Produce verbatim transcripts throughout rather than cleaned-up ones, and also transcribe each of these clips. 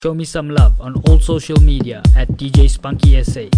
Show me some love on all social media at D J Spunky S A.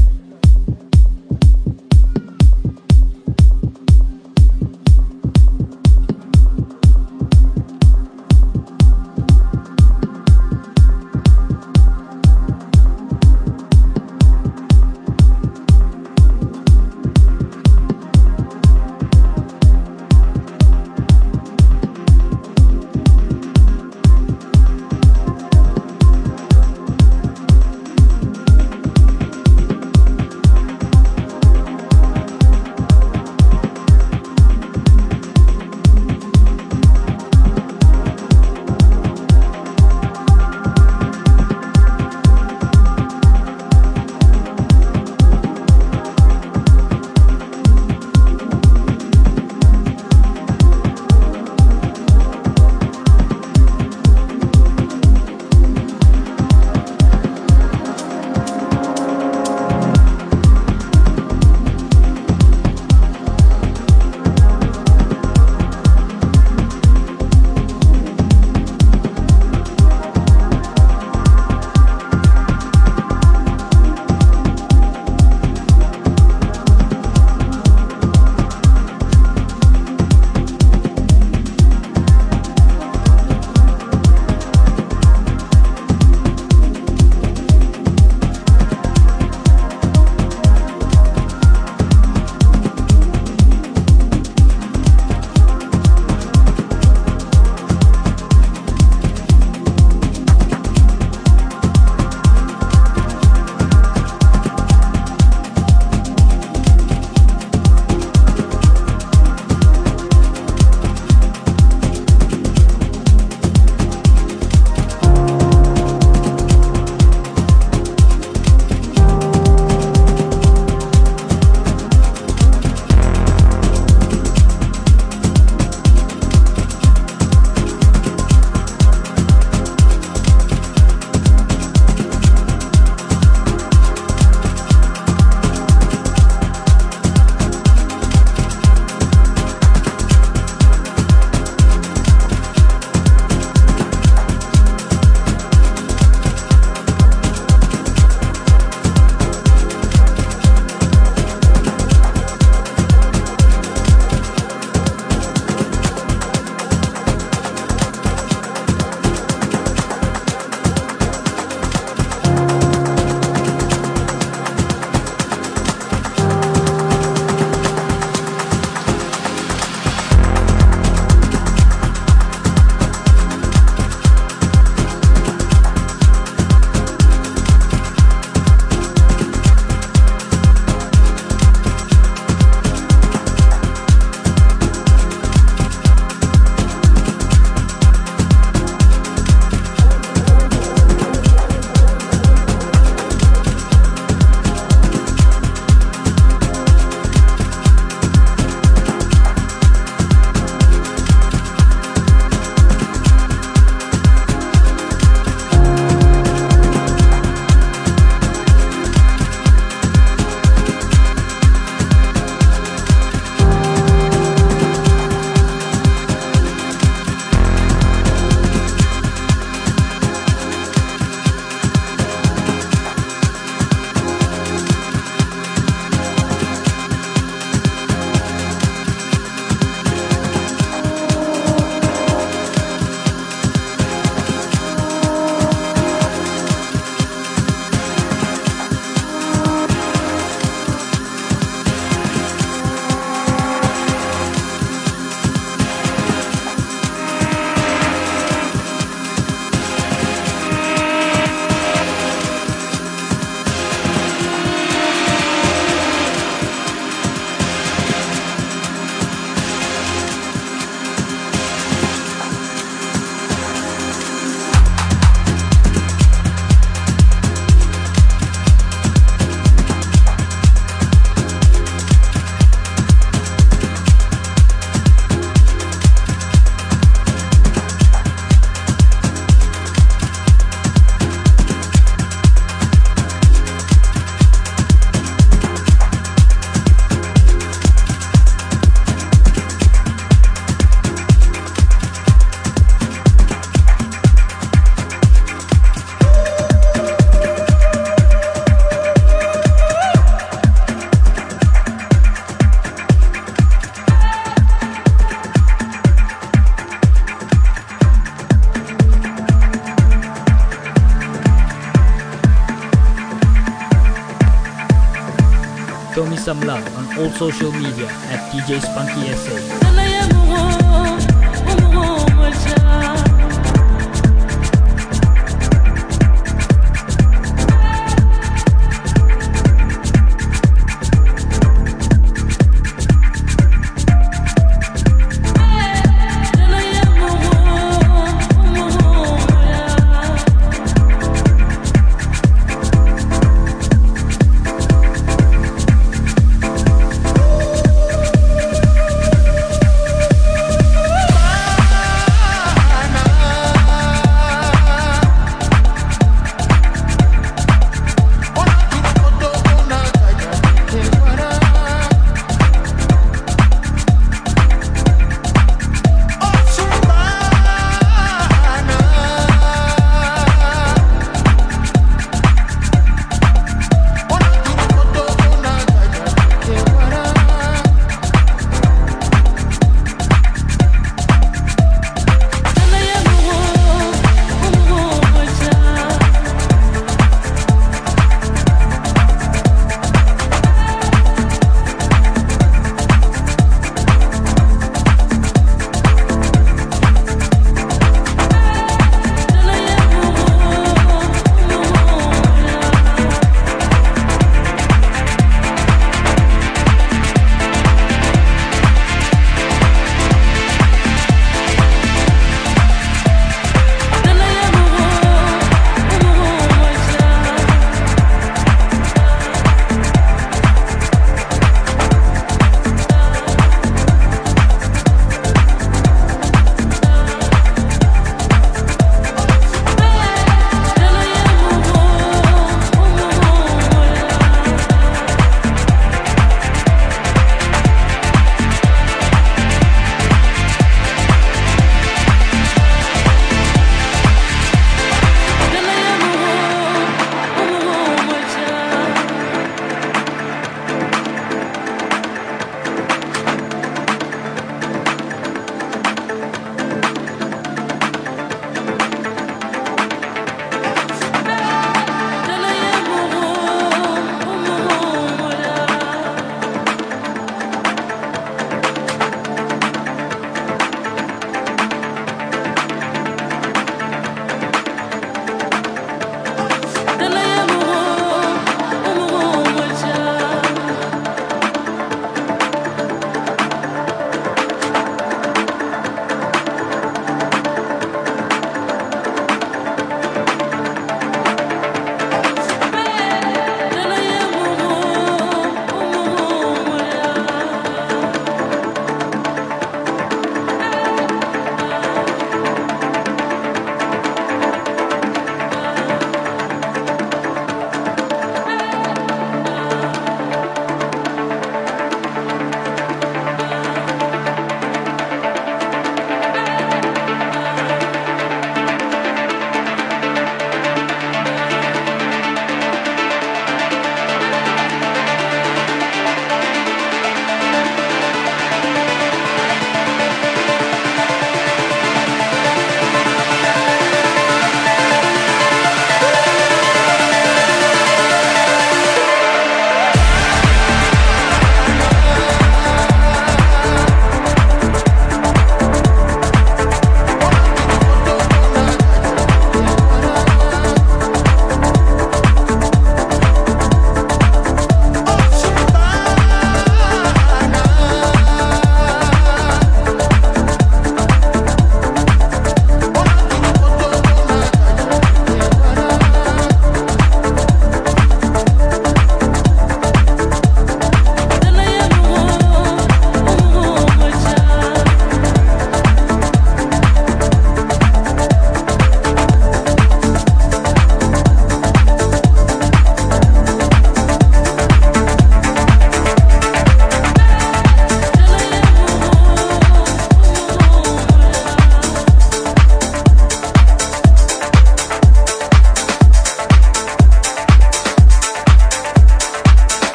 Show me some love on all social media at D J Spunky S A.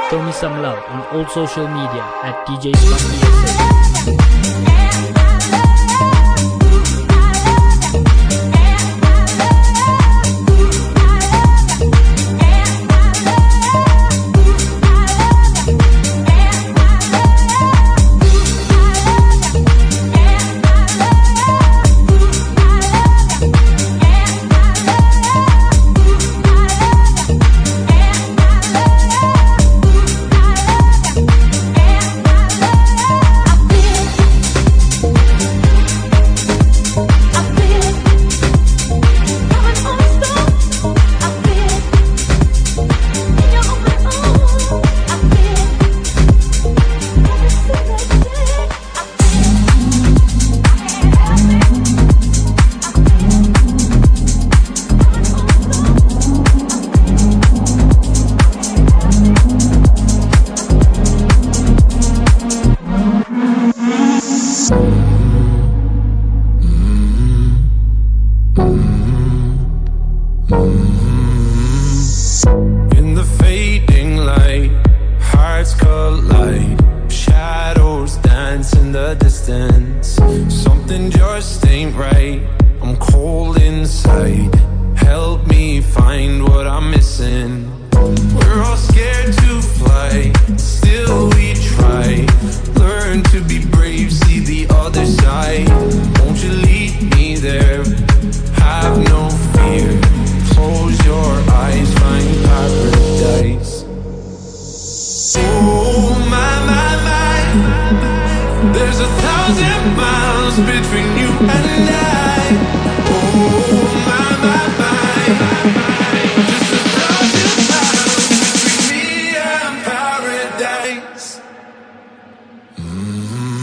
Throw me some love on all social media at D J Spunky S A. In the fading light, hearts collide. Shadows dance in the distance. Something just ain't right. I'm cold inside. Help me find what I'm missing. We're all scared to fly, still we try. Learn to be brave, see the other side. Won't you lead me there? Have no fear. Close your eyes, find paradise. Oh my, my, my. There's a thousand miles between you and I. Oh my, my, my. Just a thousand miles between me and paradise. Mm-hmm.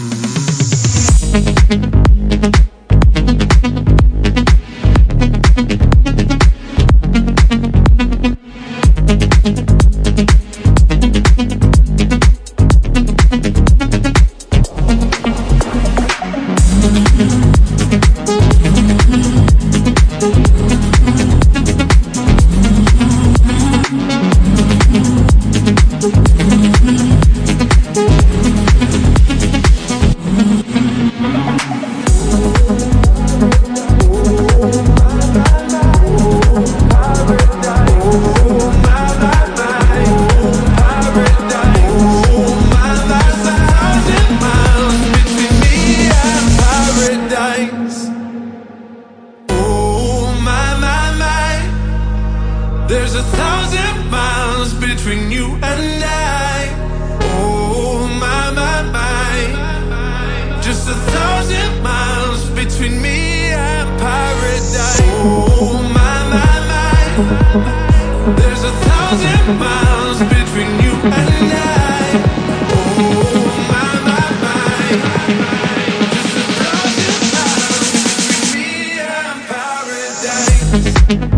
There's a thousand miles between you and I. Oh my, my, my. Just a thousand miles between me and paradise. Oh my, my, my. There's a thousand miles between you and I. Oh my, my, my. Just a thousand miles between me and paradise.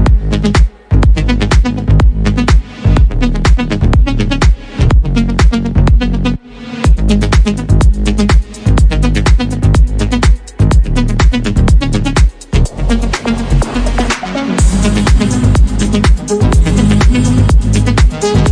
We'll be right back.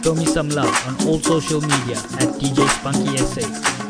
Show me some love on all social media at D J Spunky S A.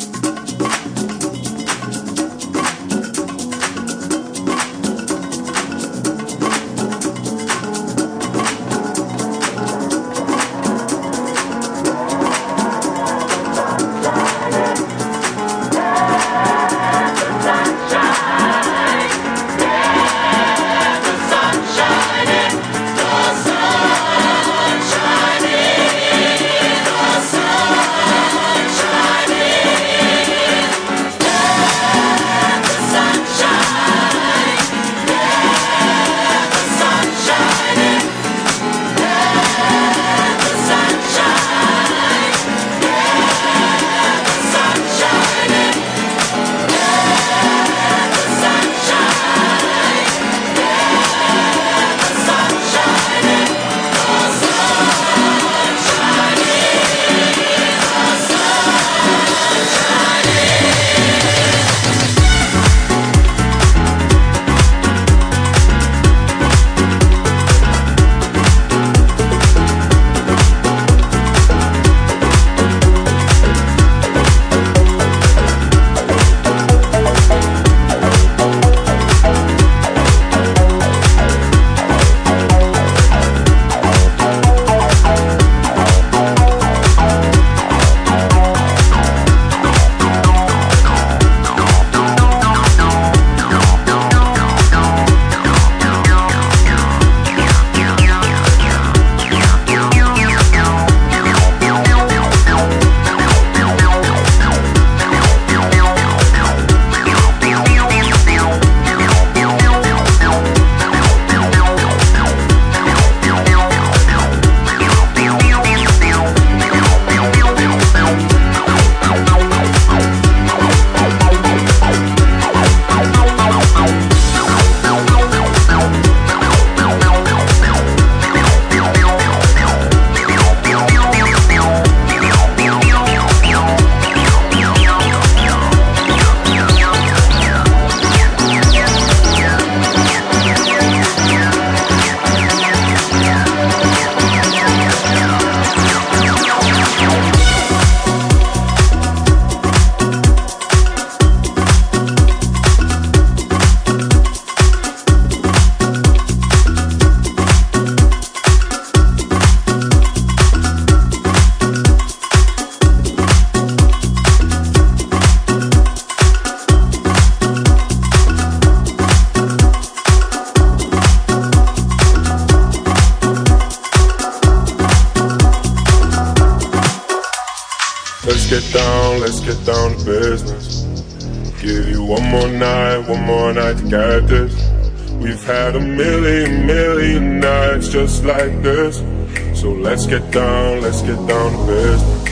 Let's get down, let's get down to business. Give you one more night, one more night to get this. We've had a million, million nights just like this. So let's get down, let's get down to business.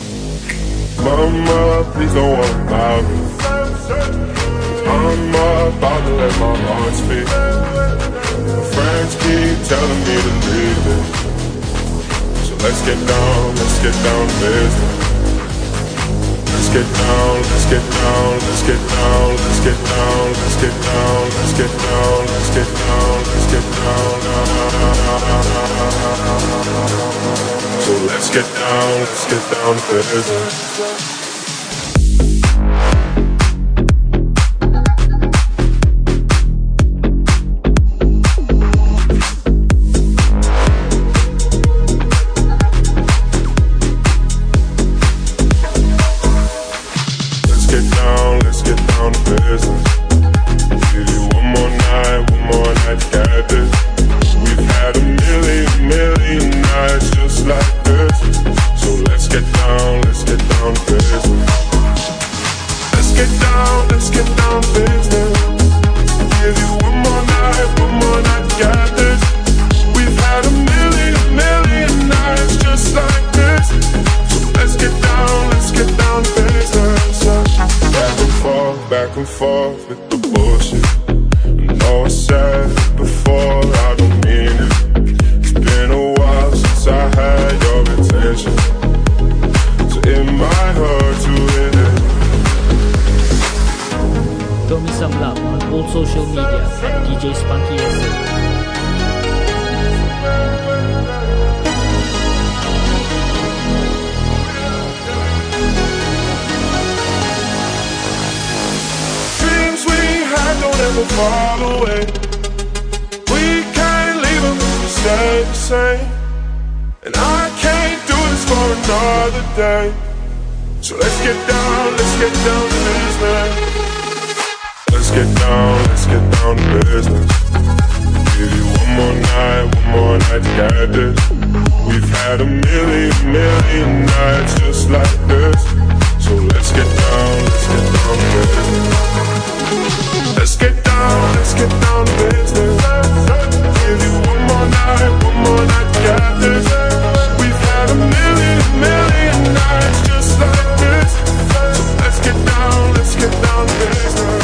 Mama, please don't worry about me. I'm about to let my heart speak. My friends keep telling me to leave it. So let's get down, let's get down to business. Let's get down, let's get down, let's get down, let's get down, let's get down, let's get down, let's get down, let's get down. So let's get down, let's get down to business. Back and forth with the bullshit. I know I said it before, I don't mean it. It's been a while since I had your attention, so it might hurt to hit it. Show me some love on all social media at D J Spunky S A. far away. We can't leave them to stay the same, and I can't do this for another day. So let's get down, let's get down to business. Let's get down, let's get down to business. Give you one more night, one more night to get this. We've had a million, million nights just like this. So let's get down, let's get down to business. Let's get down, let's get down to business. Give you one more night, one more night to get this. We've had a million, million nights just like this. So let's get down, let's get down to business.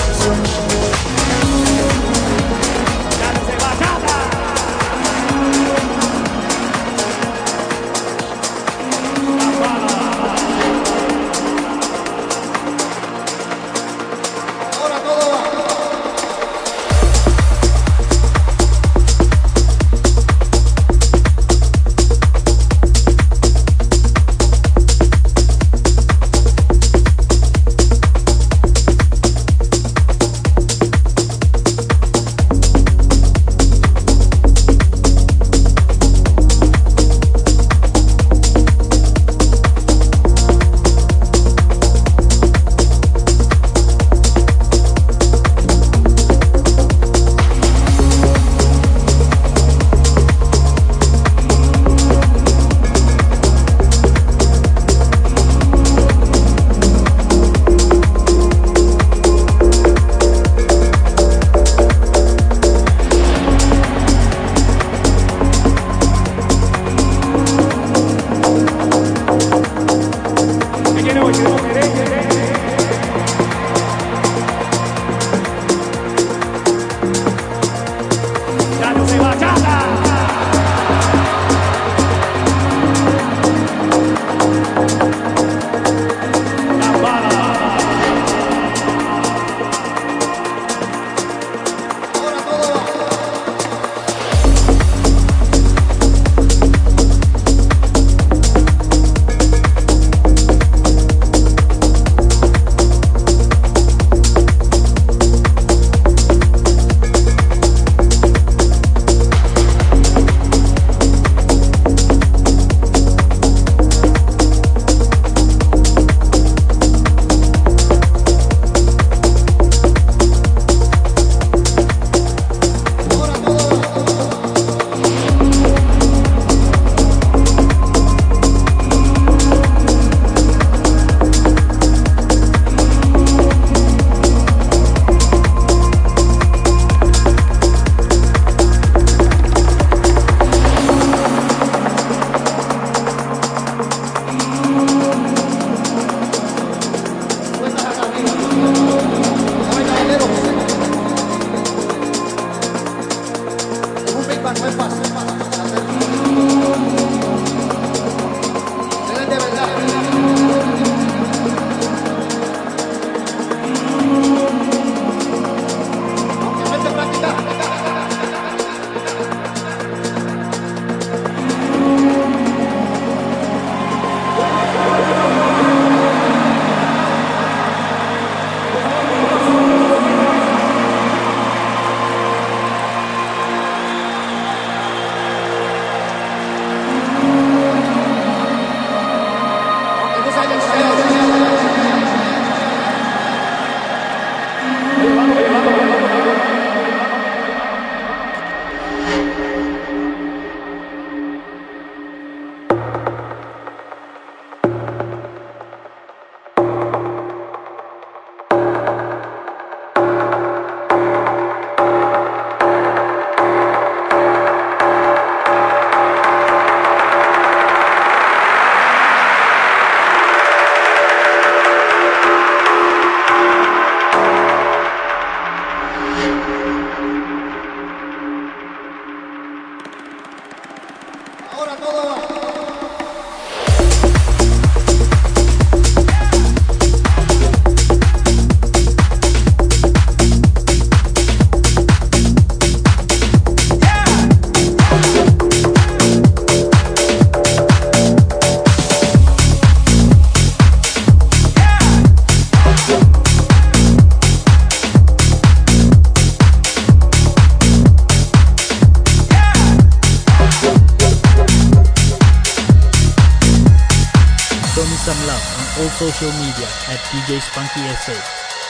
all social media at D J Spunky S A.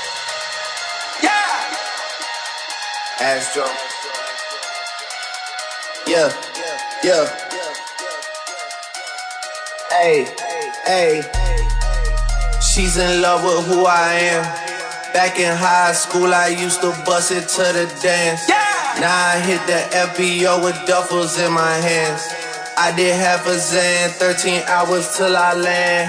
Astro. Yeah, yeah. Hey, hey. She's in love with who I am. Back in high school, I used to bust it to the dance. Now I hit the F B O with duffels in my hands. I did half a Zan, thirteen hours till I land.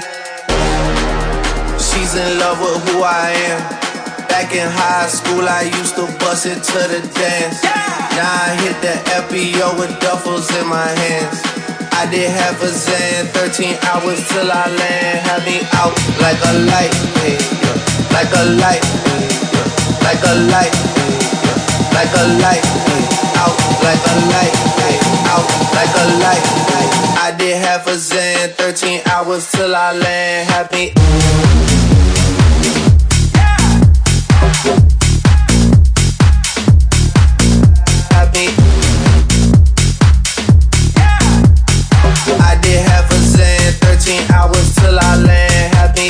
She's in love with who I am. Back in high school, I used to bust it to the dance. Now I hit the F B O with duffels in my hands. I did half a Zan, thirteen hours till I land. Had me out like a light, hey, yeah. Like a light, hey, yeah. Like a light, hey, yeah. Like a light, hey. Out like a light, hey. Out like a light, hey. I did half a Zan, thirteen hours till I land. Had me Happy. I did half a Zan, thirteen hours till I land. Happy.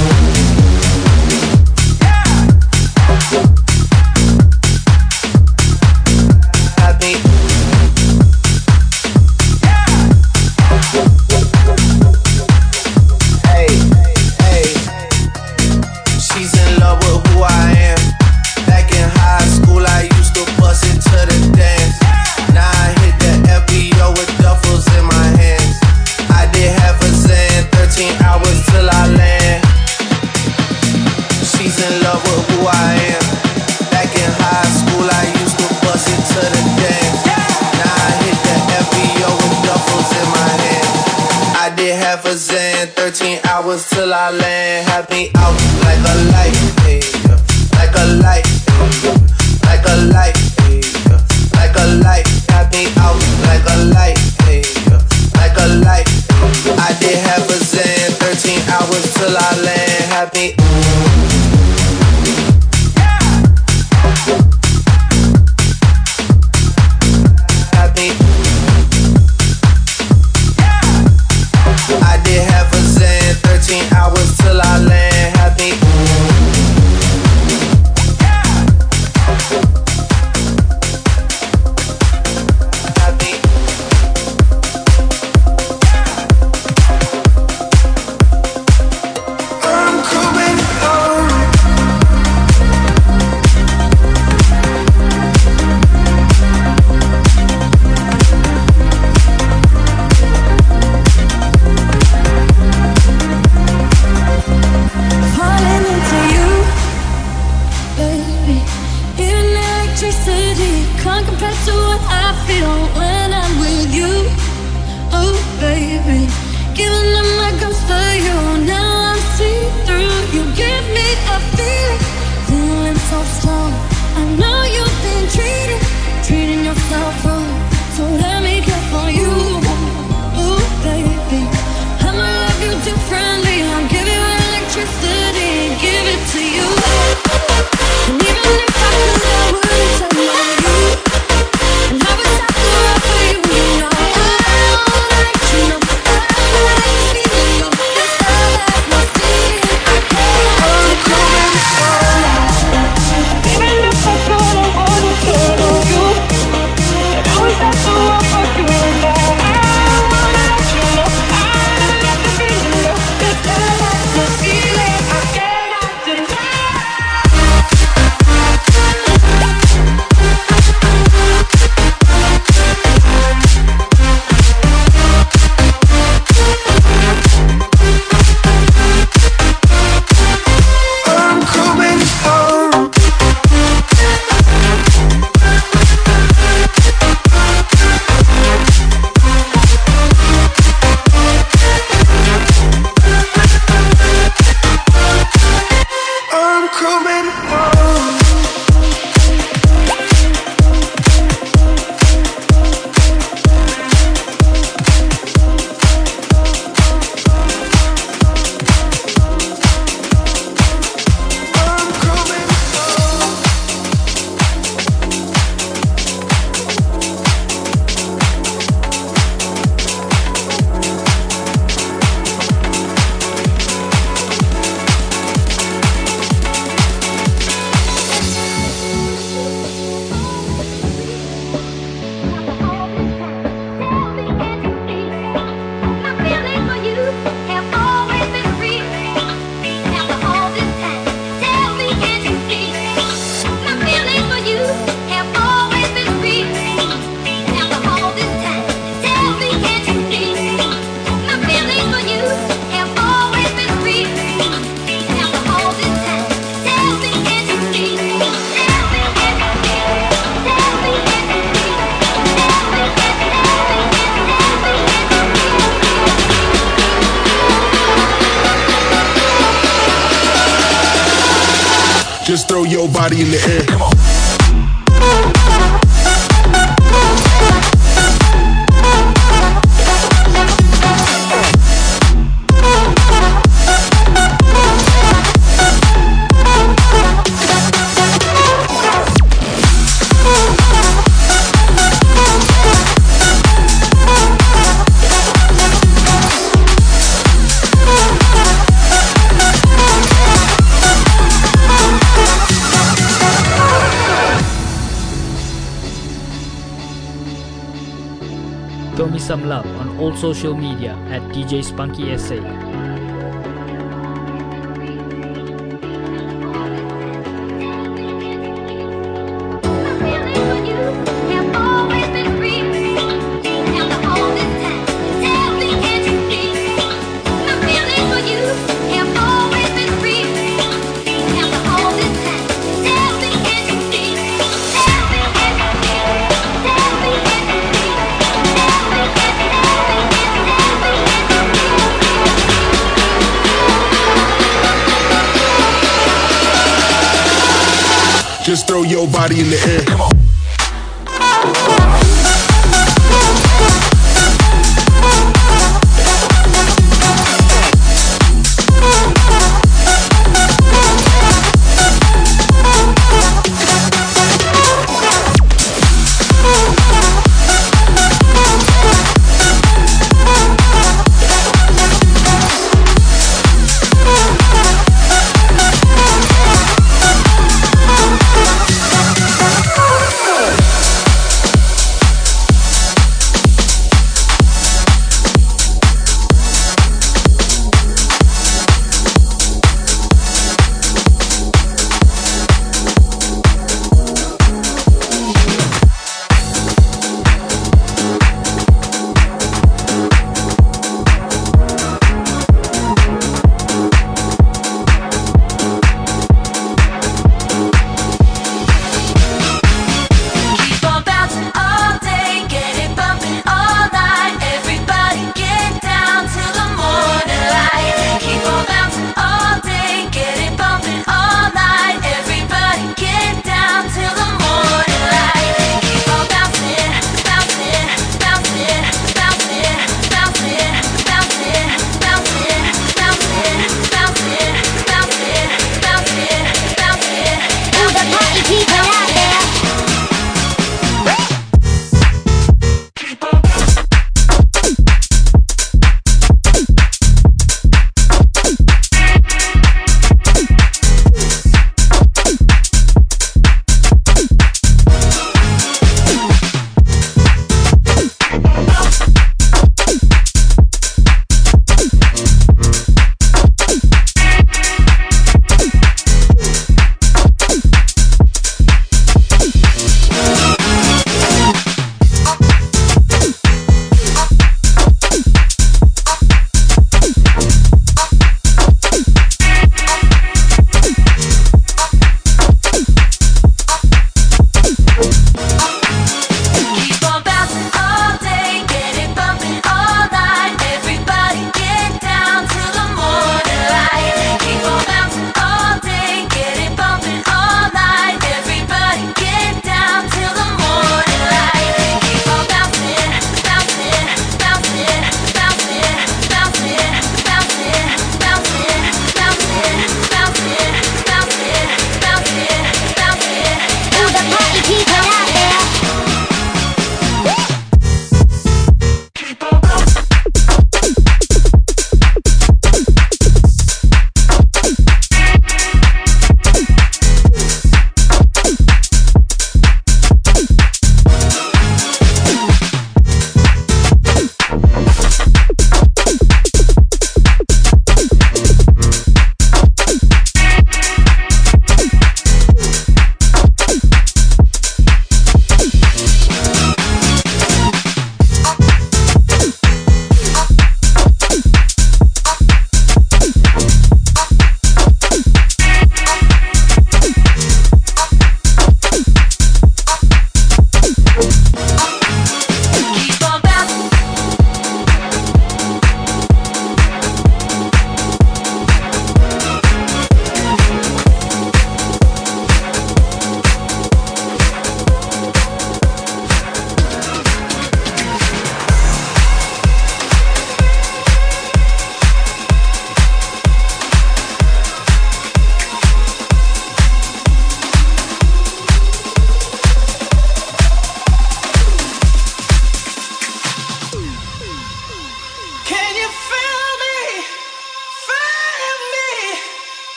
Happy. Hey, hey. She's in love with who I am. Back in high school, I used to bust it to the dance. Now I hit the F B O with duffels in my hands. I did half a Zan, thirteen hours till I land. She's in love with who I am. Back in high school, I used to bust it to the dance. Now I hit the F B O with duffels in my hands. I did half a Zan, thirteen hours till I land. Had me out like a light, hey, yeah. Like a light, hey, yeah. Like a light, hey, yeah. Like a light, had me out like a light, hey, yeah. Like a light, hey. I did half a Zan, thirteen hours till I land. Had me Happy. I did half a Zan, thirteen hours till I land. Happy. Happy. Just throw your body in the air. Come on. Throw me some love on all social media at D J Spunky S A. Just throw your body in the air. Come on.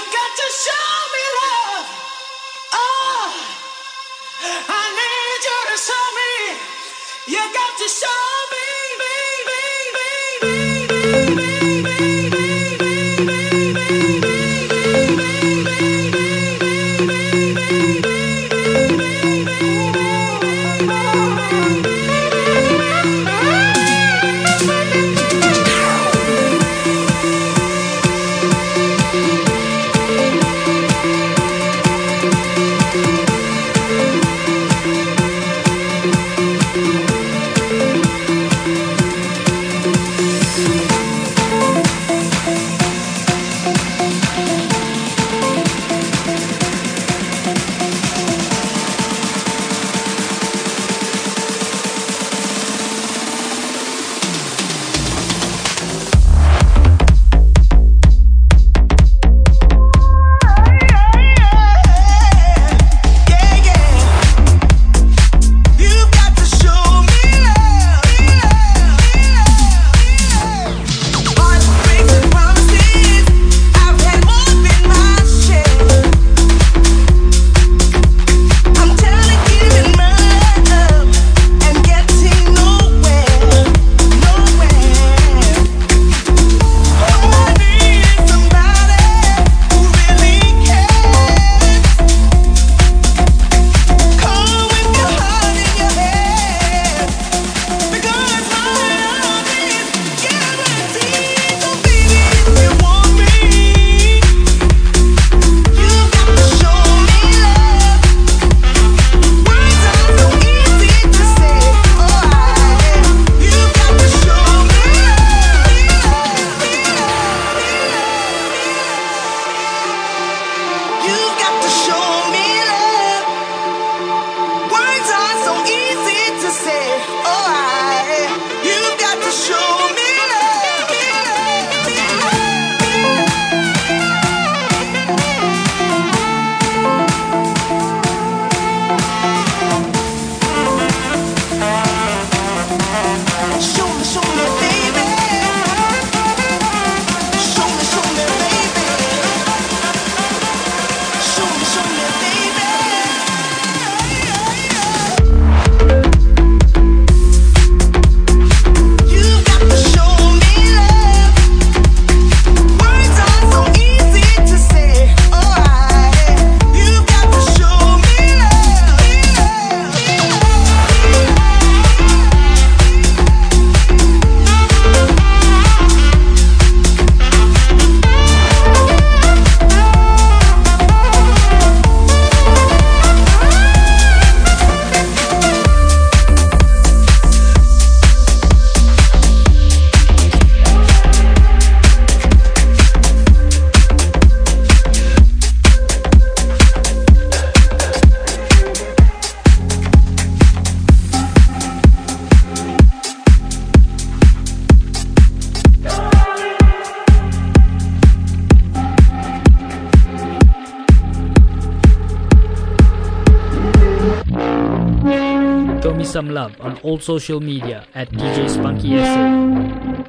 got to show me love. Oh, I need you to show me. You got to show me, baby, baby, baby. Some love on all social media at D J Spunky S A.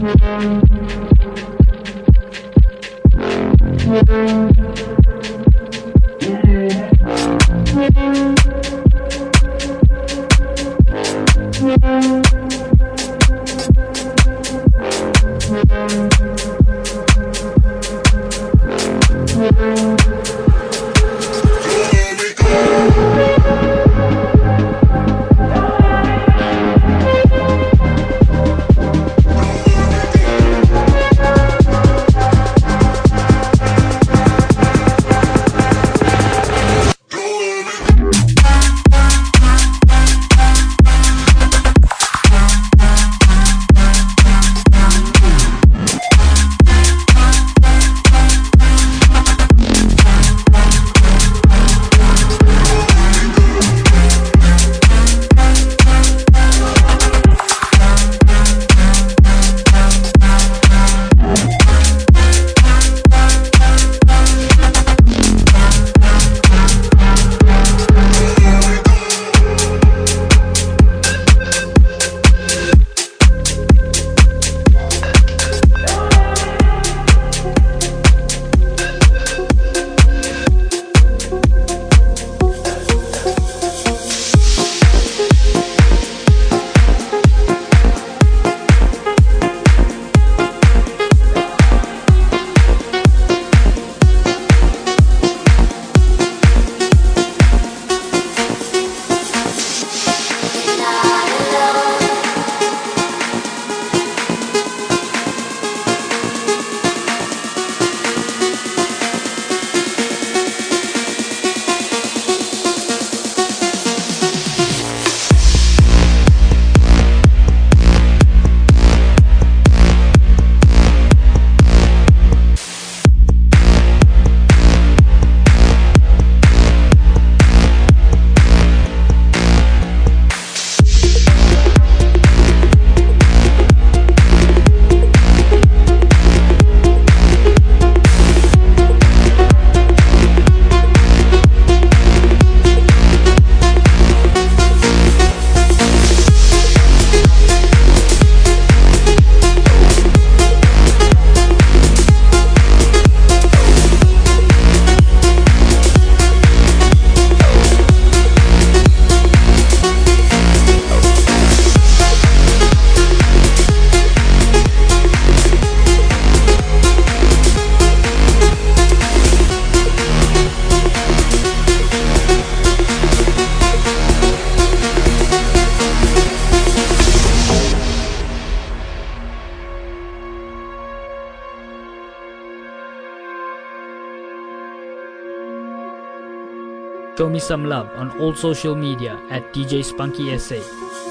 Show me some love on all social media at D J Spunky S A.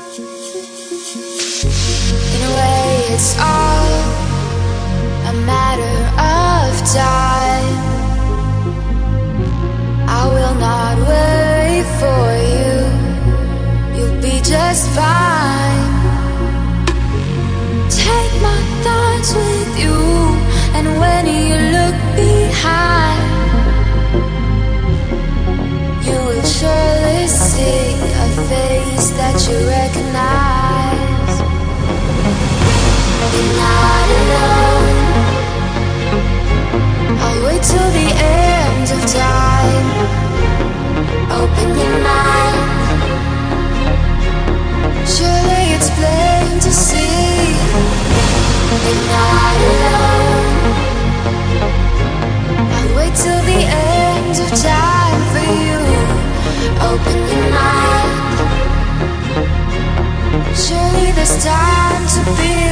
In a way, it's all a matter of time. I will not worry for you. You'll be just fine. Take my thoughts with you, and when you look behind, you will surely see a face that you recognize. You're not alone. I'll wait till the end of time. Open your mind. Surely it's plain to see. You're not alone. I'll wait till the end of time for you. Open your mind. Surely there's time to be